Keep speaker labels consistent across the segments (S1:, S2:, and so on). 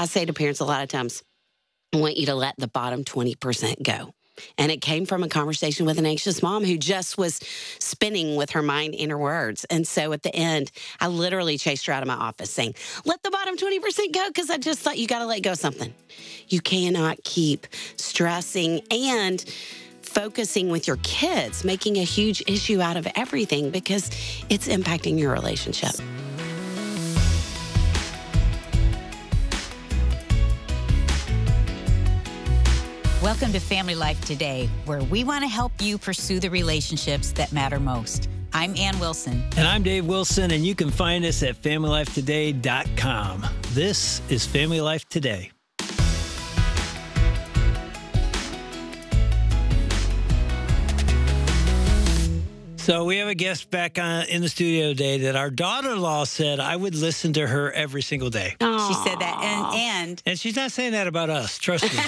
S1: I say to parents a lot of times, I want you to let the bottom 20% go. And it came from a conversation with an anxious mom who just was spinning with her mind in her words. And so at the end, I literally chased her out of my office saying, let the bottom 20% go, because I just thought you got to let go of something. You cannot keep stressing and focusing with your kids, making a huge issue out of everything because it's impacting your relationship.
S2: Welcome to Family Life Today, where we want to help you pursue the relationships that matter most. I'm Ann Wilson.
S3: And I'm Dave Wilson, and you can find us at FamilyLifeToday.com. This is Family Life Today. So we have a guest back in the studio today that our daughter-in-law said I would listen to her every single day.
S1: Aww.
S2: She said that, and
S3: she's not saying that about us, trust me.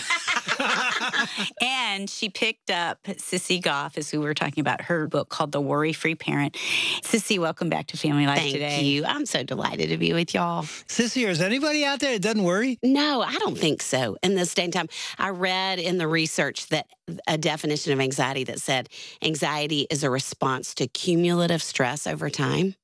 S2: And she picked up Sissy Goff, as we were talking about, her book called The Worry-Free Parent. Sissy, welcome back to Family Life Today.
S1: Thank you. I'm so delighted to be with y'all.
S3: Sissy, is anybody out there that doesn't worry?
S1: No, I don't think so. In this day and time, I read in the research that a definition of anxiety that said anxiety is a response to cumulative stress over time.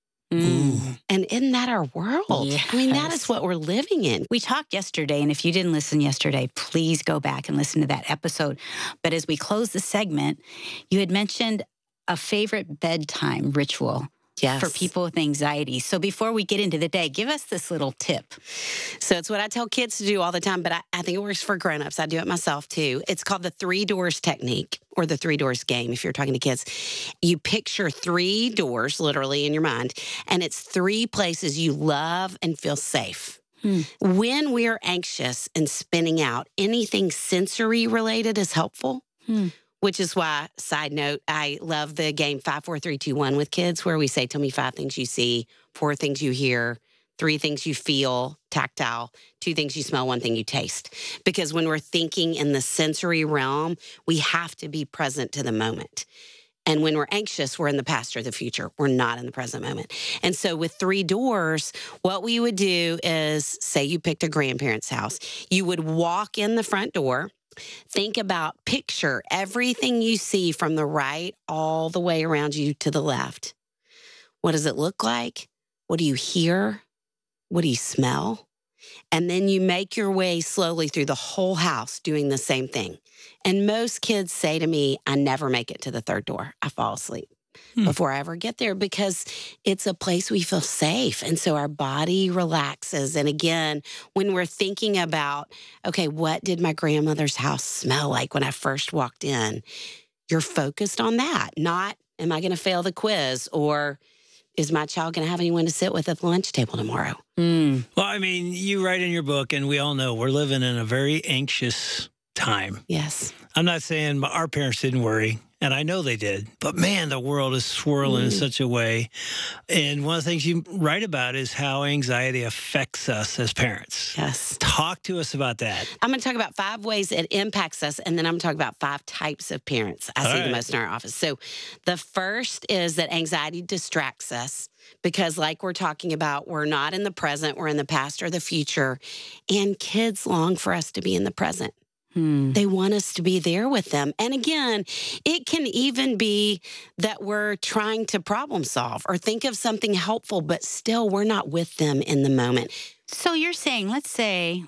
S1: And isn't that our world?
S2: Yes.
S1: I mean, that is what we're living in.
S2: We talked yesterday, and if you didn't listen yesterday, please go back and listen to that episode. But as we close the segment, you had mentioned a favorite bedtime ritual.
S1: Yes.
S2: For people with anxiety. So before we get into the day, give us this little tip.
S1: So it's what I tell kids to do all the time, but I think it works for grown-ups. I do it myself too. It's called the 3 doors technique, or the 3 doors game if you're talking to kids. You picture 3 doors literally in your mind, and it's 3 places you love and feel safe. When we're anxious and spinning out, anything sensory related is helpful. Which is why, side note, I love the game 5, 4, 3, 2, 1 with kids, where we say, tell me 5 things you see, 4 things you hear, 3 things you feel, tactile, 2 things you smell, 1 thing you taste. Because when we're thinking in the sensory realm, we have to be present to the moment. And when we're anxious, we're in the past or the future. We're not in the present moment. And so with 3 doors, what we would do is, say you picked a grandparent's house, you would walk in the front door. Think about, picture everything you see from the right all the way around you to the left. What does it look like? What do you hear? What do you smell? And then you make your way slowly through the whole house doing the same thing. And most kids say to me, I never make it to the 3rd door. I fall asleep before I ever get there, because it's a place we feel safe. And so our body relaxes. And again, when we're thinking about, okay, what did my grandmother's house smell like when I first walked in? You're focused on that, not, am I going to fail the quiz, or is my child going to have anyone to sit with at the lunch table tomorrow?
S3: Well, I mean, you write in your book, and we all know we're living in a very anxious time.
S1: Yes.
S3: I'm not saying our parents didn't worry, and I know they did, but man, the world is swirling in such a way. And one of the things you write about is how anxiety affects us as parents.
S1: Yes.
S3: Talk to us about that.
S1: I'm going to talk about 5 ways it impacts us, and then I'm going to talk about 5 types of parents I see the most in our office. So the first is that anxiety distracts us, because like we're talking about, we're not in the present, we're in the past or the future, and kids long for us to be in the present. They want us to be there with them. And again, it can even be that we're trying to problem solve or think of something helpful, but still we're not with them in the moment.
S2: So you're saying, let's say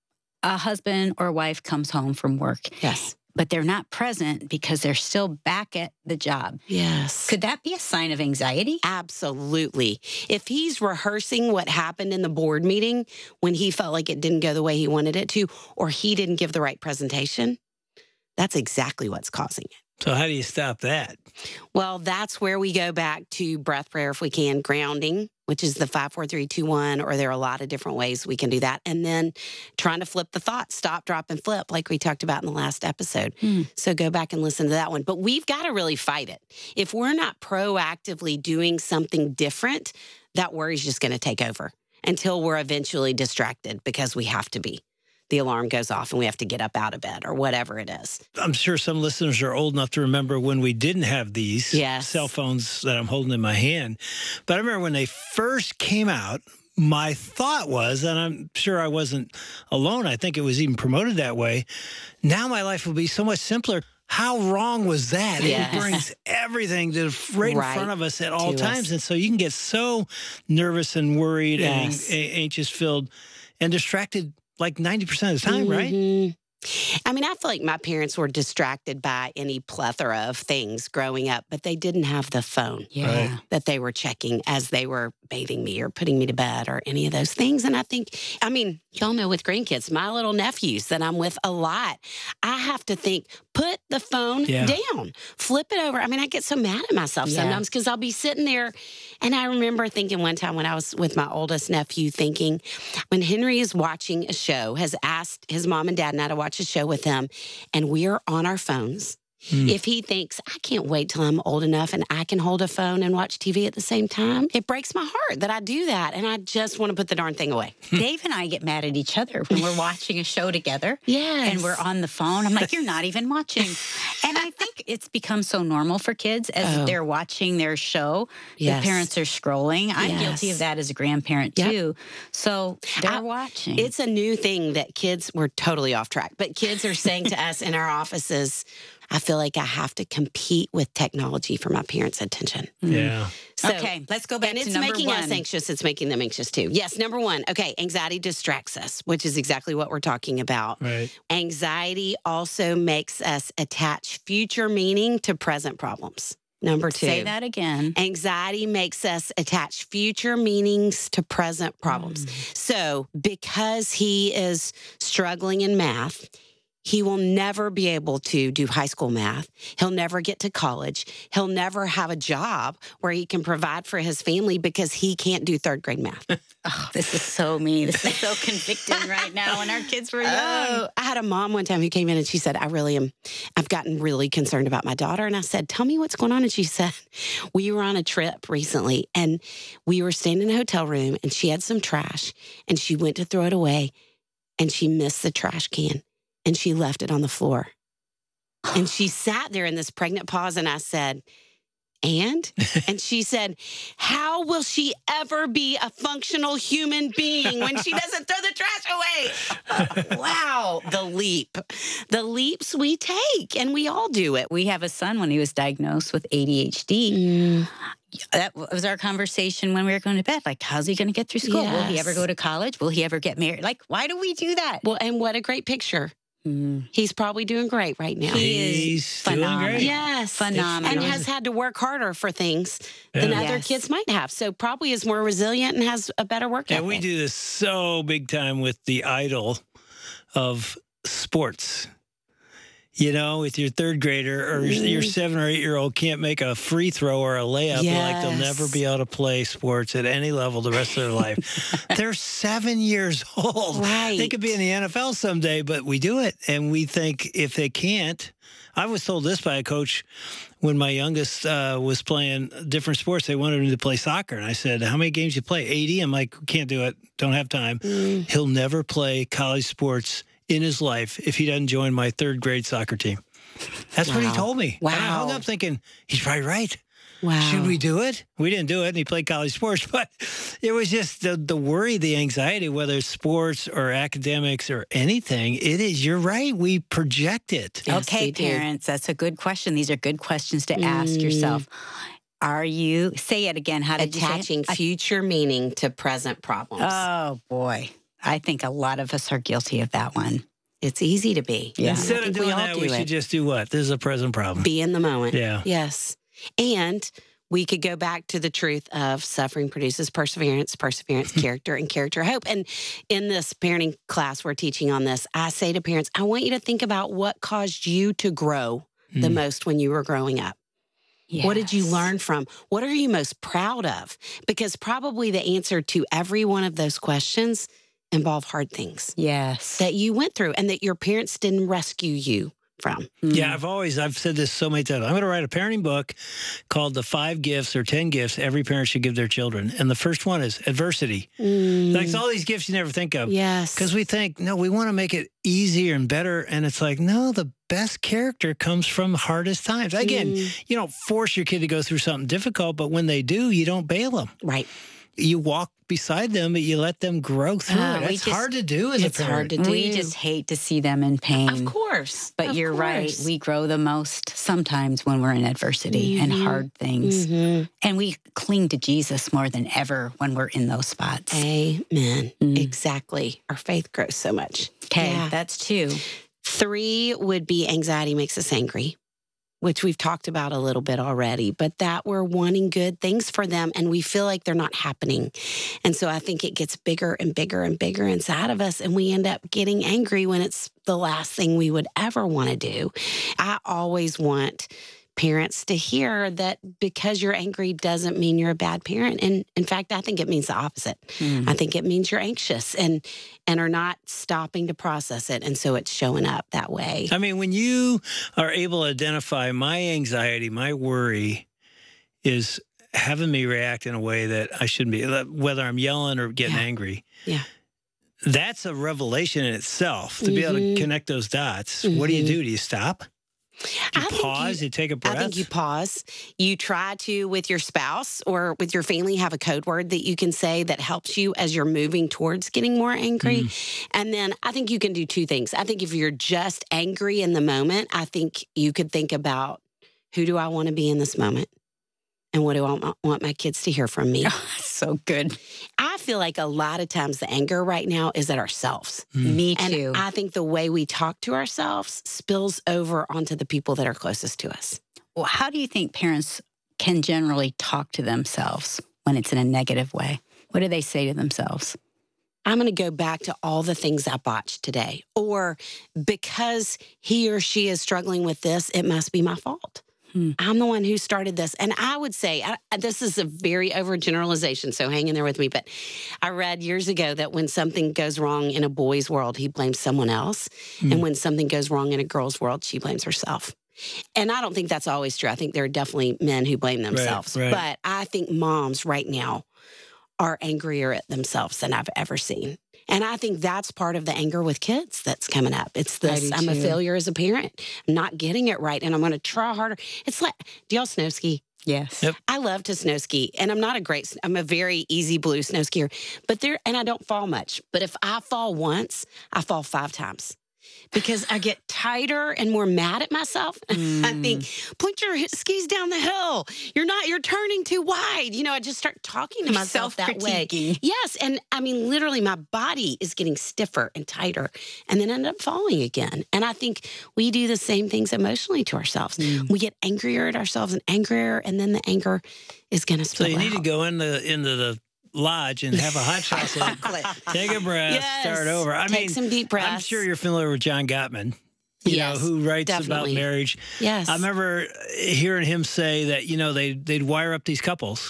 S2: a husband or wife comes home from work.
S1: Yes.
S2: But they're not present because they're still back at the job.
S1: Yes.
S2: Could that be a sign of anxiety?
S1: Absolutely. If he's rehearsing what happened in the board meeting when he felt like it didn't go the way he wanted it to, or he didn't give the right presentation, that's exactly what's causing it.
S3: So how do you stop that?
S1: Well, that's where we go back to breath prayer if we can, grounding, which is the 5, 4, 3, 2, 1, or there are a lot of different ways we can do that. And then trying to flip the thought, stop, drop, and flip, like we talked about in the last episode. So go back and listen to that one. But we've got to really fight it. If we're not proactively doing something different, that worry is just going to take over until we're eventually distracted because we have to be. The alarm goes off and we have to get up out of bed or whatever it is.
S3: I'm sure some listeners are old enough to remember when we didn't have these
S1: Yes.
S3: cell phones that I'm holding in my hand. But I remember when they first came out, my thought was, and I'm sure I wasn't alone, I think it was even promoted that way, now my life will be so much simpler. How wrong was that?
S1: Yes.
S3: It brings everything to right in front of us at all
S1: to
S3: times.
S1: us.
S3: And so you can get so nervous and worried
S1: Yes.
S3: and anxious-filled and distracted like 90% of the time, right?
S1: Mhm. I mean, I feel like my parents were distracted by any plethora of things growing up, but they didn't have the phone
S2: Yeah.
S3: Right.
S1: that they were checking as they were bathing me or putting me to bed or any of those things. And I think, I mean, y'all know with grandkids, my little nephews that I'm with a lot, I have to think, put the phone down, flip it over. I mean, I get so mad at myself sometimes because I'll be sitting there. And I remember thinking one time when I was with my oldest nephew thinking, when Henry is watching a show, has asked his mom and dad and I to watch a show with him, and we are on our phones. If he thinks, I can't wait till I'm old enough and I can hold a phone and watch TV at the same time, it breaks my heart that I do that. And I just want to put the darn thing away.
S2: Dave and I get mad at each other when we're watching a show together.
S1: Yes.
S2: And we're on the phone. I'm like, you're not even watching. And I think it's become so normal for kids as they're watching their show.
S1: Yes.
S2: The parents are scrolling. I'm guilty of that as a grandparent too. So they're watching.
S1: It's a new thing that kids, we're totally off track, but kids are saying to us in our offices, I feel like I have to compete with technology for my parents' attention.
S3: Yeah.
S1: So,
S2: okay, let's go back
S1: and
S2: to
S1: it's
S2: number
S1: making
S2: one.
S1: us anxious. It's making them anxious too. Yes, number one. Okay, anxiety distracts us, which is exactly what we're talking about.
S3: Right.
S1: Anxiety also makes us attach future meaning to present problems. Number two.
S2: Say that again.
S1: Anxiety makes us attach future meanings to present problems. So because he is struggling in math, he will never be able to do high school math. He'll never get to college. He'll never have a job where he can provide for his family because he can't do third grade math.
S2: Oh, this is so me. This is so convicting right now when our kids were young.
S1: Oh, I had a mom one time who came in and she said, I've gotten really concerned about my daughter. And I said, tell me what's going on. And she said, we were on a trip recently and we were staying in a hotel room and she had some trash and she went to throw it away and she missed the trash can. And she left it on the floor. And she sat there in this pregnant pause. And I said, and she said, how will she ever be a functional human being when she doesn't throw the trash away? Wow. The leaps we take. And we all do it.
S2: We have a son when he was diagnosed with ADHD. That was our conversation when we were going to bed. Like, how's he going to get through school? Will he ever go to college? Will he ever get married? Like, why do we do that?
S1: Well, and what a great picture. He's probably doing great right now.
S3: He's doing
S2: phenomenal.
S3: great.
S1: Yes.
S2: Phenomenal.
S1: And has had to work harder for things than other kids might have. So probably is more resilient and has a better work ethic.
S3: And we do this so big time with the idol of sports. You know, with your third grader or your 7 or 8 year old can't make a free throw or a layup, like they'll never be able to play sports at any level the rest of their life. They're 7 years old.
S1: Right.
S3: They could be in the NFL someday, but we do it. And we think if they can't, I was told this by a coach when my youngest was playing different sports. They wanted him to play soccer. And I said, how many games you play? 80? I'm like, can't do it. Don't have time. He'll never play college sports in his life if he doesn't join my third grade soccer team. That's what he told me.
S1: Wow.
S3: And I hung up thinking, he's probably right.
S1: Wow.
S3: Should we do it? We didn't do it, and he played college sports, but it was just the worry, the anxiety, whether it's sports or academics or anything. It is, you're right, we project it.
S1: Yes,
S2: Okay,
S1: we do.
S2: parents, that's a good question. These are good questions to ask yourself. Are you, say it again, how did
S1: Attaching
S2: you say it?
S1: future meaning to present problems.
S2: Oh, boy. I think a lot of us are guilty of that one.
S1: It's easy to be.
S2: Yeah.
S3: Instead of
S1: I think
S3: doing
S1: we all
S3: that,
S1: do
S3: we
S1: it.
S3: should just do what? This is a present problem.
S1: Be in the moment.
S3: Yeah.
S1: Yes. And we could go back to the truth of suffering produces perseverance, perseverance, character, and character, hope. And in this parenting class we're teaching on this, I say to parents, I want you to think about what caused you to grow the most when you were growing up. What did you learn from? What are you most proud of? Because probably the answer to every one of those questions involve hard things
S2: Yes.
S1: that you went through and that your parents didn't rescue you from.
S3: Yeah, I've said this so many times. I'm going to write a parenting book called The 5 Gifts or 10 Gifts Every Parent Should Give Their Children. And the first one is adversity. Like it's all these gifts you never think of.
S1: Yes.
S3: Because we think, no, we want to make it easier and better. And it's like, no, the best character comes from the hardest times. Again, you don't force your kid to go through something difficult, but when they do, you don't bail them.
S1: Right.
S3: You walk beside them, but you let them grow through it. It's hard to do as a parent.
S1: It's hard to do.
S2: We just hate to see them in pain.
S1: Of course.
S2: But you're right. We grow the most sometimes when we're in adversity and hard things. And we cling to Jesus more than ever when we're in those spots.
S1: Amen. Exactly. Our faith grows so much.
S2: Okay, that's 2.
S1: 3 would be anxiety makes us angry, which we've talked about a little bit already, but that we're wanting good things for them and we feel like they're not happening. And so I think it gets bigger and bigger and bigger inside of us, and we end up getting angry when it's the last thing we would ever want to do. I always want parents to hear that because you're angry doesn't mean you're a bad parent. And in fact, I think it means the opposite. I think it means you're anxious and are not stopping to process it. And so it's showing up that way.
S3: I mean, when you are able to identify my anxiety, my worry is having me react in a way that I shouldn't be, whether I'm yelling or getting angry.
S1: Yeah.
S3: That's a revelation in itself to be able to connect those dots. What do? Do you stop? You pause, you take a breath?
S1: I think you pause. You try to, with your spouse or with your family, have a code word that you can say that helps you as you're moving towards getting more angry. And then I think you can do 2 things. I think if you're just angry in the moment, I think you could think about, who do I want to be in this moment? And what do I want my kids to hear from me?
S2: So good.
S1: I feel like a lot of times the anger right now is at ourselves.
S2: Me too.
S1: And I think the way we talk to ourselves spills over onto the people that are closest to us.
S2: Well, how do you think parents can generally talk to themselves when it's in a negative way? What do they say to themselves?
S1: I'm going to go back to all the things I botched today. Or because he or she is struggling with this, it must be my fault. I'm the one who started this. And I would say, this is a very overgeneralization, so hang in there with me. But I read years ago that when something goes wrong in a boy's world, he blames someone else. And when something goes wrong in a girl's world, she blames herself. And I don't think that's always true. I think there are definitely men who blame themselves.
S3: Right.
S1: But I think moms right now are angrier at themselves than I've ever seen. And I think that's part of the anger with kids that's coming up. It's this, I'm a failure as a parent. I'm not getting it right, and I'm going to try harder. It's like, do y'all snow ski?
S2: Yes.
S3: Yep.
S1: I love to snow ski, and I'm a very easy blue snow skier. And I don't fall much. But if I fall once, I fall 5 times. Because I get tighter and more mad at myself. I think, point your skis down the hill. You're turning too wide. I just start talking to myself that way. Yes. And I mean, literally my body is getting stiffer and tighter and then end up falling again. And I think we do the same things emotionally to ourselves. We get angrier at ourselves and then the anger is going to spill out.
S3: So you need to go into the lodge and have a hot chocolate. Take a breath, start over.
S1: Take some deep breaths.
S3: I'm sure you're familiar with John Gottman, who writes about marriage.
S1: Yes.
S3: I remember hearing him say that, they'd wire up these couples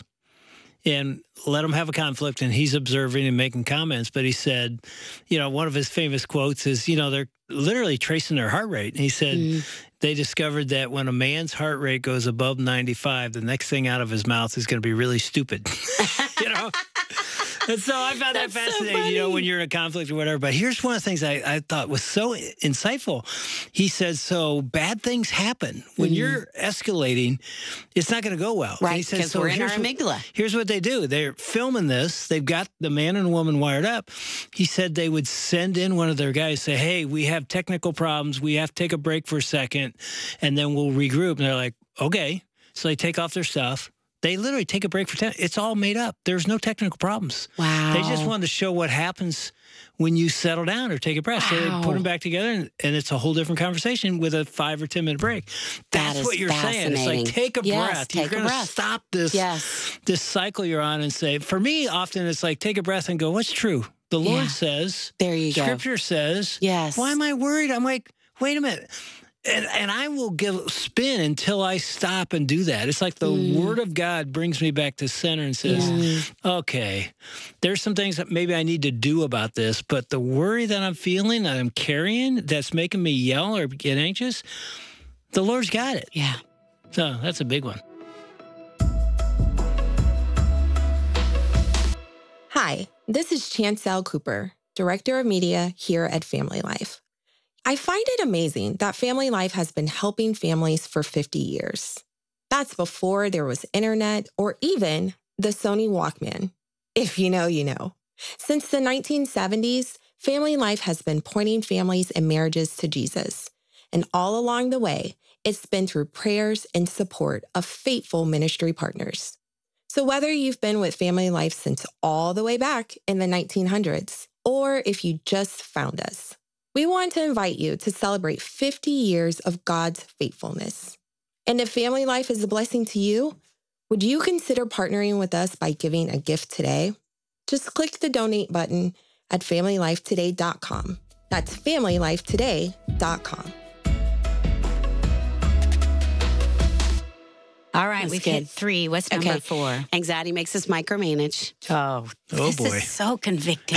S3: and let them have a conflict, and he's observing and making comments. But he said, one of his famous quotes is, they're literally tracing their heart rate. And he said they discovered that when a man's heart rate goes above 95, the next thing out of his mouth is going to be really stupid. And so I found that fascinating,
S1: so
S3: when you're in a conflict or whatever. But here's one of the things I thought was so insightful. He said, so bad things happen. When you're escalating, it's not going to go well.
S1: Right,
S3: he said,
S1: because we're in our amygdala.
S3: Here's what they do. They're filming this. They've got the man and woman wired up. He said they would send in one of their guys, say, hey, we have technical problems. We have to take a break for a second, and then we'll regroup. And they're like, okay. So they take off their stuff. They literally take a break for 10. It's all made up. There's no technical problems.
S1: Wow.
S3: They just wanted to show what happens when you settle down or take a breath. So they put them back together, and it's a whole different conversation with a 5 or 10 minute break. That's what you're saying. It's like, take a breath. You're going to stop this cycle you're on and say, for me, often it's like, take a breath and go, what's true? The Lord says.
S1: There you go.
S3: Scripture says.
S1: Yes.
S3: Why am I worried? I'm like, wait a minute. And I will give spin until I stop and do that. It's like the Word of God brings me back to center and says, okay, there's some things that maybe I need to do about this, but the worry that I'm feeling, that I'm carrying, that's making me yell or get anxious, the Lord's got it.
S1: Yeah.
S3: So that's a big one.
S4: Hi, this is Chancel Cooper, Director of Media here at Family Life. I find it amazing that Family Life has been helping families for 50 years. That's before there was internet or even the Sony Walkman. If you know, you know. Since the 1970s, Family Life has been pointing families and marriages to Jesus. And all along the way, it's been through prayers and support of faithful ministry partners. So whether you've been with Family Life since all the way back in the 1900s, or if you just found us, we want to invite you to celebrate 50 years of God's faithfulness. And if Family Life is a blessing to you, would you consider partnering with us by giving a gift today? Just click the donate button at FamilyLifeToday.com. That's FamilyLifeToday.com.
S2: All right,
S1: That's
S2: we've
S1: good.
S2: hit 3. What's number 4?
S1: Anxiety makes us micromanage.
S2: Oh
S3: boy.
S2: This is so convicting.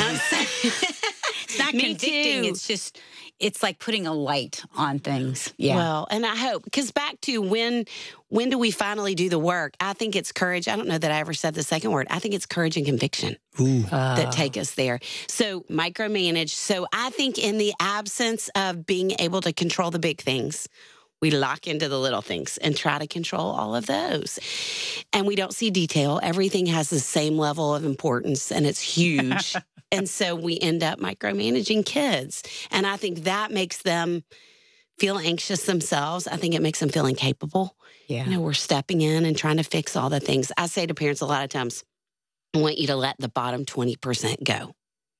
S2: It's not
S1: Me
S2: convicting.
S1: too.
S2: It's like putting a light on things. Yeah.
S1: Well, and I hope, because back to when do we finally do the work? I think it's courage. I don't know that I ever said the second word. I think it's courage and conviction
S3: Ooh.
S1: that take us there. So micromanage. So I think in the absence of being able to control the big things, we lock into the little things and try to control all of those. And we don't see detail. Everything has the same level of importance and it's huge. And so we end up micromanaging kids. And I think that makes them feel anxious themselves. I think it makes them feel incapable.
S2: Yeah.
S1: You know, we're stepping in and trying to fix all the things. I say to parents a lot of times, I want you to let the bottom 20% go.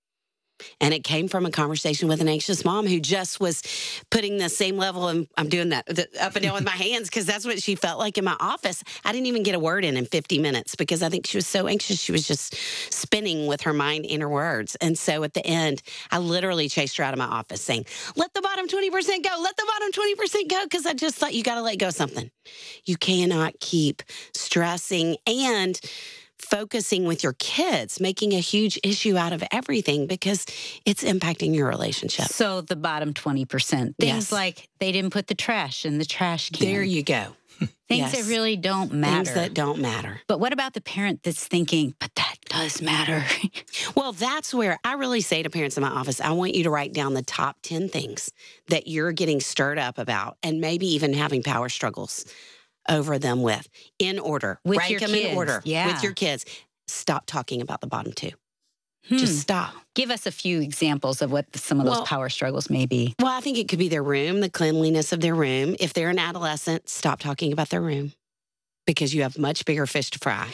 S1: And it came from a conversation with an anxious mom who just was putting the same level of, I'm doing that up and down with my hands because that's what she felt like in my office. I didn't even get a word in 50 minutes because I think she was so anxious. She was just spinning with her mind in her words. And so at the end, I literally chased her out of my office saying, let the bottom 20% go. Let the bottom 20% go. Because I just thought you got to let go of something. You cannot keep stressing and focusing with your kids, making a huge issue out of everything because it's impacting your relationship.
S2: So the bottom 20%. Things
S1: Yes.
S2: like they didn't put the trash in the trash can.
S1: There you go.
S2: Things
S1: Yes.
S2: that really don't matter.
S1: Things that don't matter.
S2: But what about the parent that's thinking, but that does matter?
S1: Well, that's where I really say to parents in my office, I want you to write down the top 10 things that you're getting stirred up about and maybe even having power struggles over them with, in order.
S2: With
S1: Rank
S2: your
S1: them
S2: kids,
S1: in order.
S2: yeah.
S1: With your kids. Stop talking about the bottom 2. Just stop.
S2: Give us a few examples of what some of those
S1: Well-
S2: power struggles may be.
S1: Well, I think it could be their room, the cleanliness of their room. If they're an adolescent, stop talking about their room because you have much bigger fish to fry.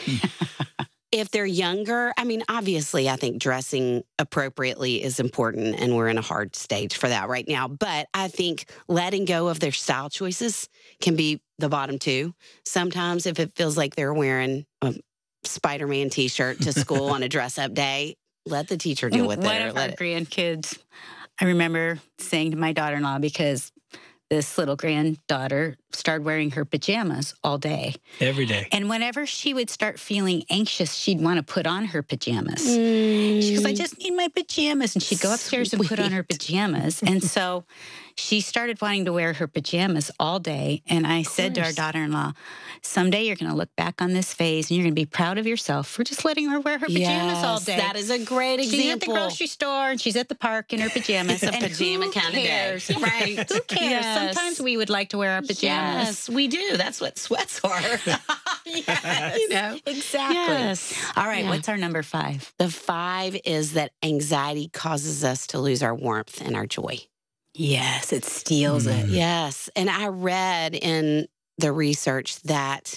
S1: If they're younger, I mean, obviously, I think dressing appropriately is important, and we're in a hard stage for that right now. But I think letting go of their style choices can be the bottom 2. Sometimes if it feels like they're wearing a Spider-Man T-shirt to school on a dress-up day, let the teacher deal with
S2: One
S1: it. Or
S2: of our
S1: let it.
S2: grandkids, I remember saying to my daughter-in-law, because this little granddaughter started wearing her pajamas all day.
S3: Every day.
S2: And whenever she would start feeling anxious, she'd want to put on her pajamas. She goes, I just need my pajamas. And she'd go upstairs and put on her pajamas. And so she started wanting to wear her pajamas all day. And I said to our daughter-in-law, someday you're going to look back on this phase and you're going to be proud of yourself for just letting her wear her pajamas all day.
S1: That is a great example.
S2: She's at the grocery store and she's at the park in her pajamas.
S1: It's a
S2: And
S1: pajama
S2: who
S1: kind of day.
S2: cares?
S1: Right.
S2: Who cares?
S1: Yes.
S2: Sometimes we would like to wear our pajamas.
S1: Yes, we do. That's what sweats are.
S2: Yes.
S1: You know?
S2: Exactly.
S1: Yes.
S2: All right,
S1: Yeah.
S2: what's our number 5?
S1: The 5 is that anxiety causes us to lose our warmth and our joy.
S2: Yes, it steals it.
S1: Yes. And I read in the research that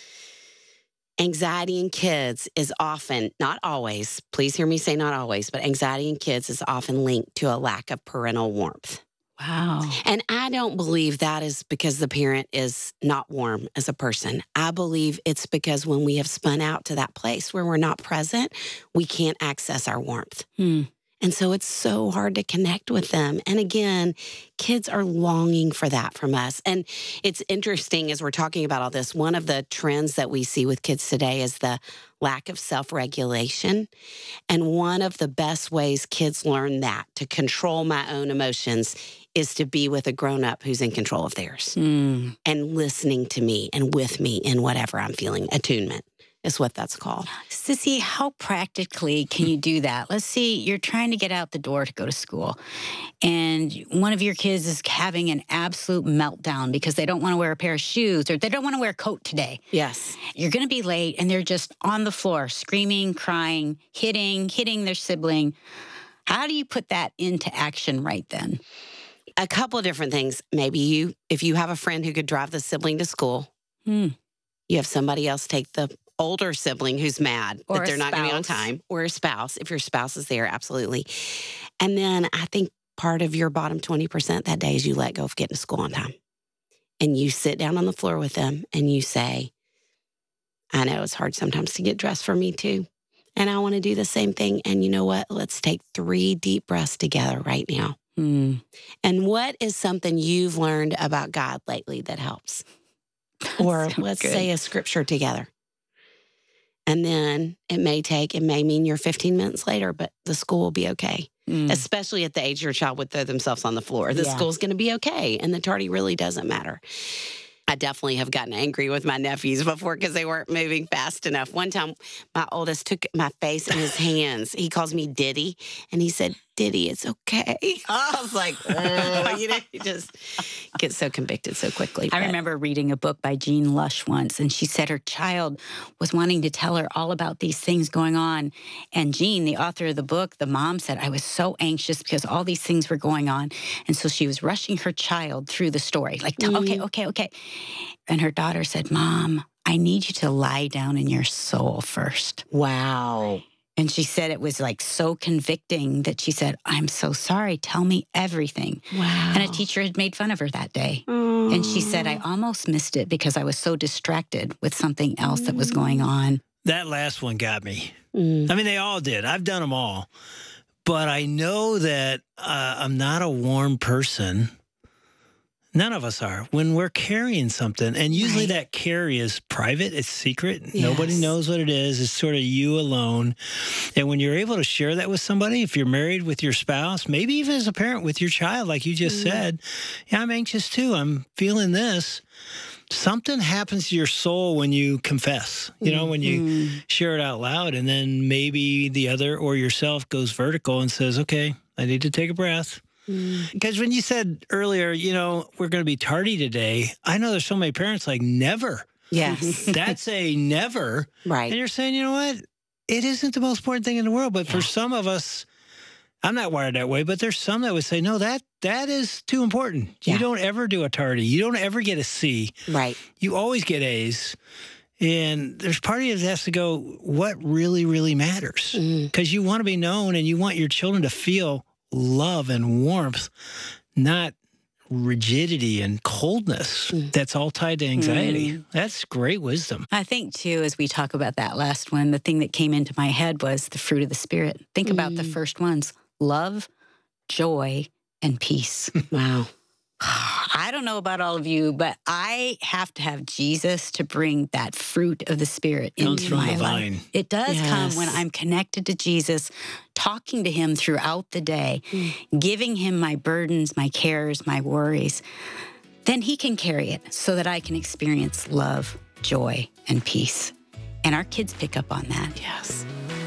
S1: anxiety in kids is often, not always, please hear me say not always, but anxiety in kids is often linked to a lack of parental warmth.
S2: Wow.
S1: And I don't believe that is because the parent is not warm as a person. I believe it's because when we have spun out to that place where we're not present, we can't access our warmth. And so it's so hard to connect with them. And again, kids are longing for that from us. And it's interesting as we're talking about all this, one of the trends that we see with kids today is the lack of self-regulation. And one of the best ways kids learn that, to control my own emotions, is to be with a grown-up who's in control of theirs and listening to me and with me in whatever I'm feeling, attunement. is what that's called.
S2: Sissy, how practically can you do that? Let's see, you're trying to get out the door to go to school, and one of your kids is having an absolute meltdown because they don't want to wear a pair of shoes or they don't want to wear a coat today.
S1: Yes.
S2: You're going to be late, and they're just on the floor, screaming, crying, hitting their sibling. How do you put that into action right then?
S1: A couple of different things. Maybe if you have a friend who could drive the sibling to school, you have somebody else take the older sibling who's mad
S2: Or
S1: that they're not going to be on time, or a spouse. If your spouse is there, absolutely. And then I think part of your bottom 20% that day is you let go of getting to school on time. And you sit down on the floor with them and you say, I know it's hard sometimes to get dressed for me too. And I want to do the same thing. And you know what? Let's take 3 deep breaths together right now. And what is something you've learned about God lately that helps? Or let's say a scripture together. And then it may mean you're 15 minutes later, but the school will be okay. Especially at the age your child would throw themselves on the floor. The school's going to be okay. And the tardy really doesn't matter. I definitely have gotten angry with my nephews before because they weren't moving fast enough. One time, my oldest took my face in his hands. He calls me Diddy, and he said, Diddy, it's okay. I was like, you just get so convicted so quickly.
S2: I remember reading a book by Jean Lush once, and she said her child was wanting to tell her all about these things going on. And Jean, the author of the book, the mom said, I was so anxious because all these things were going on. And so she was rushing her child through the story, like, okay. And her daughter said, Mom, I need you to lie down in your soul first.
S1: Wow.
S2: And she said it was like so convicting that she said, I'm so sorry. Tell me everything.
S1: Wow.
S2: And a teacher had made fun of her that day. And she said, I almost missed it because I was so distracted with something else that was going on.
S3: That last one got me. I mean, they all did. I've done them all. But I know that I'm not a warm person. None of us are. When we're carrying something, and usually that carry is private, it's secret. Yes. Nobody knows what it is. It's sort of you alone. And when you're able to share that with somebody, if you're married with your spouse, maybe even as a parent with your child, like you just said, I'm anxious too. I'm feeling this. Something happens to your soul when you confess, when you share it out loud, and then maybe the other or yourself goes vertical and says, okay, I need to take a breath. Because when you said earlier, we're going to be tardy today, I know there's so many parents like never.
S1: Yes.
S3: That's a never.
S1: Right.
S3: And you're saying, you know what? It isn't the most important thing in the world. But for some of us, I'm not wired that way, but there's some that would say, no, that is too important. You don't ever do a tardy. You don't ever get a C.
S1: Right.
S3: You always get A's. And there's part of you that has to go, what really, really matters? Because you want to be known and you want your children to feel love and warmth, not rigidity and coldness. That's all tied to anxiety. That's great wisdom.
S2: I think, too, as we talk about that last one, the thing that came into my head was the fruit of the Spirit. Think about the first ones: love, joy, and peace.
S1: Wow.
S2: I don't know about all of you, but I have to have Jesus to bring that fruit of the Spirit into my life. It does come when I'm connected to Jesus, talking to him throughout the day, giving him my burdens, my cares, my worries. Then he can carry it so that I can experience love, joy, and peace. And our kids pick up on that.
S1: Yes.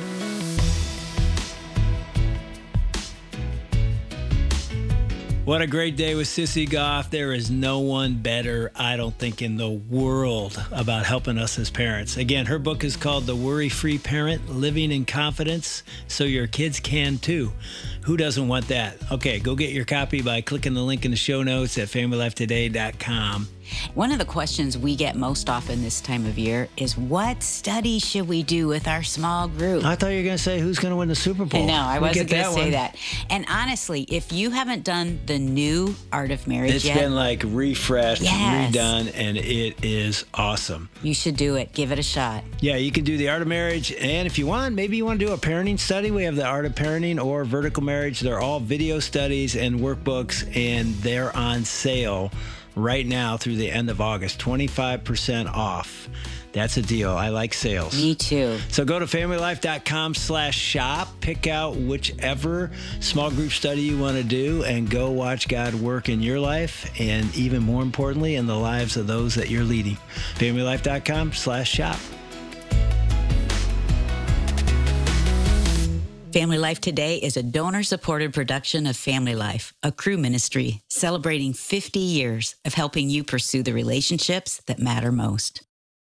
S3: What a great day with Sissy Goff. There is no one better, I don't think, in the world about helping us as parents. Again, her book is called The Worry-Free Parent, Living in Confidence So Your Kids Can Too. Who doesn't want that? Okay, go get your copy by clicking the link in the show notes at FamilyLifeToday.com.
S2: One of the questions we get most often this time of year is, what study should we do with our small group?
S3: I thought you were going to say, who's going to win the Super Bowl?
S2: No, I wasn't going to say that. And honestly, if you haven't done the new Art of Marriage yet,
S3: it's been like refreshed, redone, and it is awesome.
S2: You should do it. Give it a shot.
S3: Yeah, you can do the Art of Marriage. And if you want, maybe you want to do a parenting study. We have the Art of Parenting or Vertical Marriage. They're all video studies and workbooks, and they're on sale right now through the end of August, 25% off. That's a deal. I like sales.
S2: Me too.
S3: So go to FamilyLife.com/shop, pick out whichever small group study you want to do, and go watch God work in your life, and even more importantly, in the lives of those that you're leading. FamilyLife.com/shop.
S2: Family Life Today is a donor-supported production of Family Life, a Cru ministry celebrating 50 years of helping you pursue the relationships that matter most.